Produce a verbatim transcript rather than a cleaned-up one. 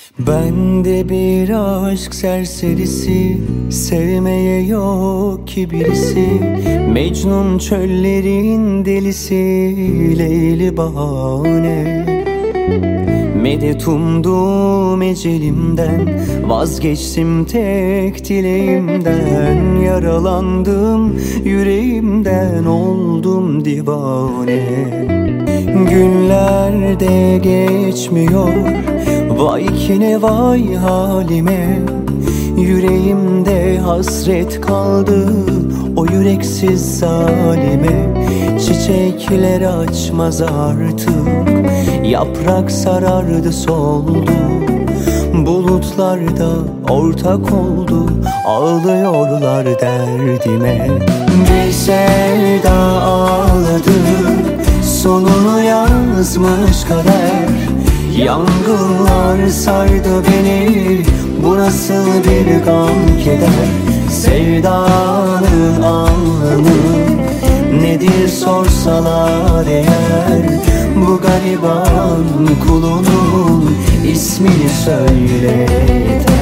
Ben de bir aşk serserisi, sevmeye yok ki birisi. Mecnun çöllerin delisi, Leyli bahane. Medet umdum ecelimden, vazgeçtim tek dileğimden. Yaralandım yüreğimden, oldum divane. Günler de geçmiyor, vay ki ne vay halime. Yüreğimde hasret kaldı o yüreksiz zalime. Çiçekler açmaz artık, yaprak sarardı soldu. Bulutlar da ortak oldu, ağlıyorlar derdime. Bir sevda ağladı, sonunu yazmış kader. Yangınlar sardı beni, bu nasıl bir gam keder. Sevdanın anlamı nedir sorsalar eğer, bu gariban kulunun ismini söyle yeter.